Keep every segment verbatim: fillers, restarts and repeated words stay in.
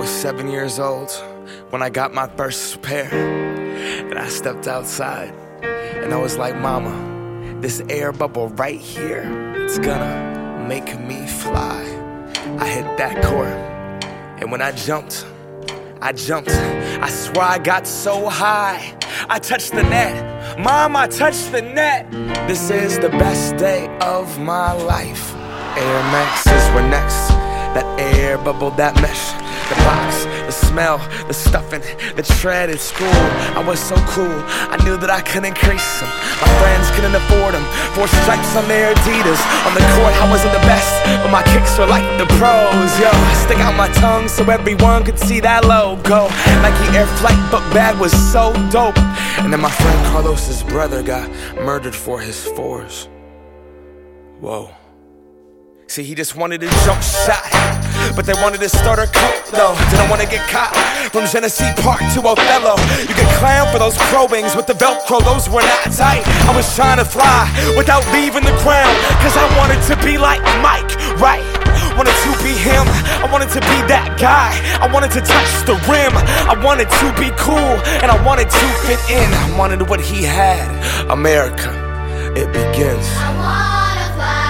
was seven years old when I got my first pair. And I stepped outside and I was like, Mama, this air bubble right here, it's gonna make me fly. I hit that court, and when I jumped, I jumped. I swear I got so high, I touched the net. Mom, I touched the net. This is the best day of my life. Air Maxes were next. That air bubble, that mesh, the box, the smell, the stuffing, the tread at school. I was so cool, I knew that I couldn't crease them. My friends couldn't afford them. Four stripes on their Adidas. On the court, I wasn't the best, but my kicks were like the pros. Yo, stick out my tongue so everyone could see that logo. Nike Air Flight book bag was so dope. And then my friend Carlos's brother got murdered for his fours. Whoa. See, he just wanted a jump shot, but they wanted to start a cult though. Didn't want to get caught. From Genesee Park to Othello, you could clown for those pro wings with the Velcro, those were not tight. I was trying to fly without leaving the ground, cause I wanted to be like Mike, right? Wanted to be him, I wanted to be that guy. I wanted to touch the rim, I wanted to be cool, and I wanted to fit in. I wanted what he had. America, it begins. I wanna fly.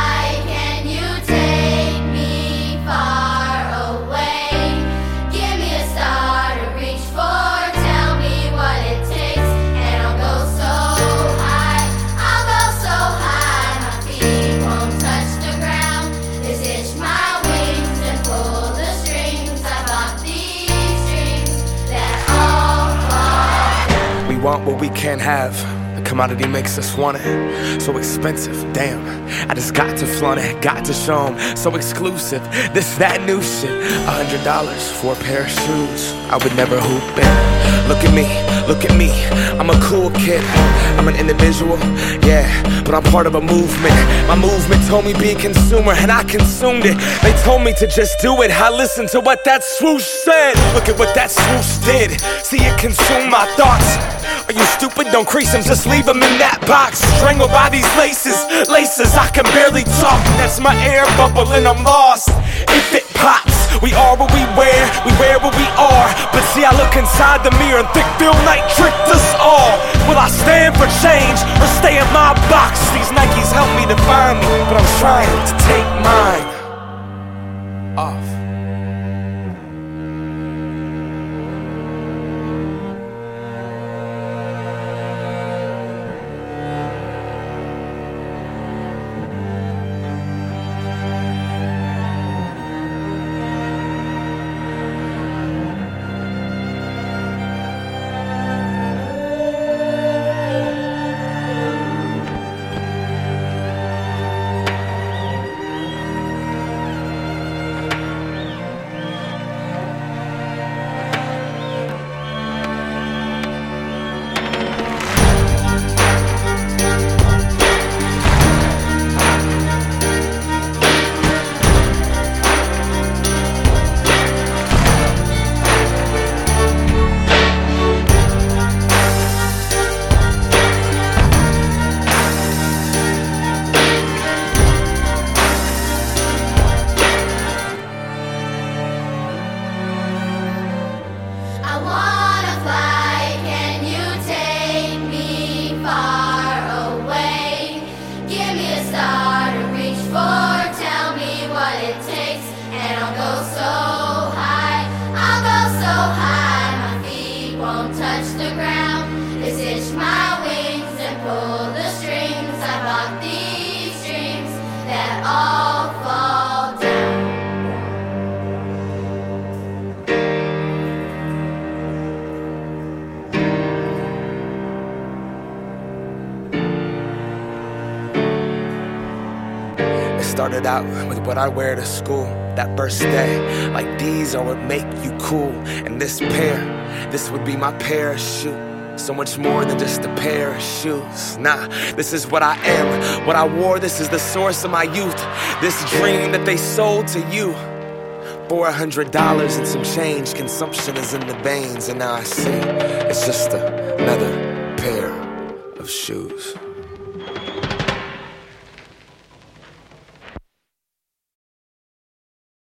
Want what we can't have. The commodity makes us want it. So expensive, damn. I just got to flaunt it, got to show 'em. So exclusive, this, that new shit. A hundred dollars for a pair of shoes I would never hoop in. Look at me, look at me, I'm a cool kid. I'm an individual, yeah, but I'm part of a movement. My movement told me be a consumer, and I consumed it. They told me to just do it, I listened to what that swoosh said. Look at what that swoosh did, see it consume my thoughts. Are you stupid? Don't crease them, just leave them in that box. Strangled by these laces, laces, I can barely talk. That's my air bubble and I'm lost. If it pops, we are what we wear, we wear what we are. But see, I look inside the mirror and think Phil Knight tricked us all. Will I stand for change or stay in my box? These Nikes help me define me, but I'm trying to take mine off. Touch the ground, just itch my wings and pull the strings. I bought these strings that all fall down. It started out with what I wear to school that first day. Like these are what make you cool. And this pair, this would be my parachute. So much more than just a pair of shoes. Nah, this is what I am, what I wore. This is the source of my youth. This dream that they sold to you. Four hundred dollars and some change. Consumption is in the veins. And now I see it's just a, another pair of shoes.